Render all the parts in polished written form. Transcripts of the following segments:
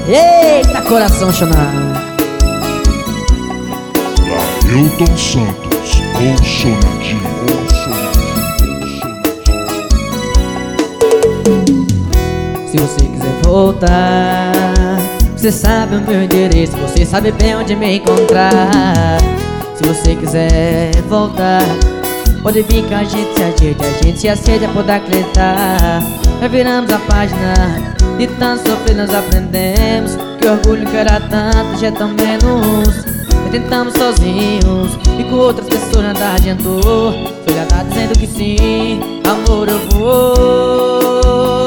Eita, coração chonado. Lailton Santos, o chonadinho. Se você quiser voltar, você sabe o meu endereço, você sabe bem onde me encontrar. Se você quiser voltar, pode vir que a gente se acerta por acreditar. Já viramos a página, de tanto sofrer nós aprendemos que o orgulho que era tanto já é tão menos. Já tentamos sozinhos e com outras pessoas nada adiantou. Você já tá dizendo que sim, amor, eu vou.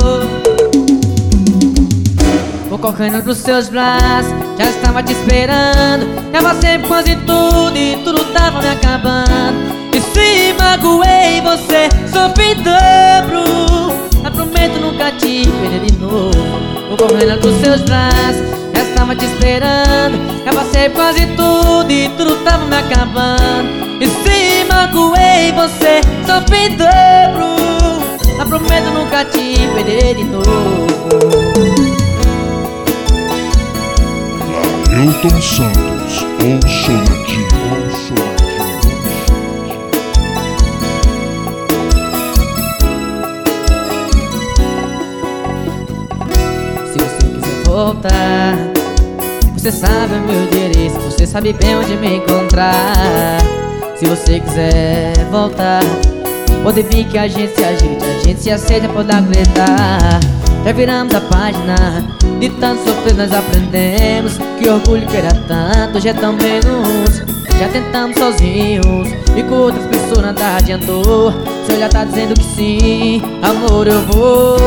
Vou correndo pros seus braços, já estava te esperando. Tava sempre quase tudo e tudo tava me acabando. E se magoei você, sofri dobro. Mas prometo nunca te perder de novo. Vou correndo pros seus braços, já estava te esperando. Já passei quase tudo e tudo tava me acabando. E se magoei você, sofri dobro. Mas prometo nunca te perder de novo. Lailton Santos, o chonadinho. Se você quiser voltar, você sabe o meu endereço, você sabe bem onde me encontrar. Se você quiser voltar, pode vir que a gente se aceita, pode acreditar. Já viramos a página, de tanto sofrer nós aprendemos que o orgulho que era tanto já é tão menos. Já tentamos sozinhos e com outras pessoas nada adiantou. Você já tá dizendo que sim, amor, eu vou.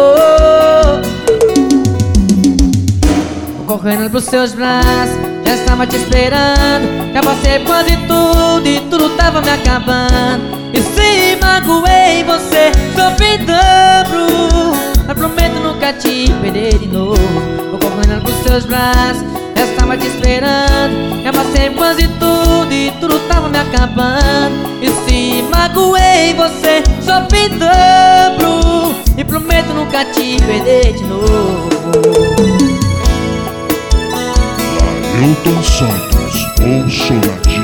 Vou correndo pros seus braços, já estava te esperando. Já passei quase tudo e tudo tava me acabando. E se magoei você, sofri dobro. Mas prometo nunca te perder de novo. Vou correndo pros seus braços, já estava te esperando. Já passei quase tudo e tudo tava me acabando. E se magoei você, sofri dobro. E prometo nunca te perder de novo. Lailton Santos, o chonadinho.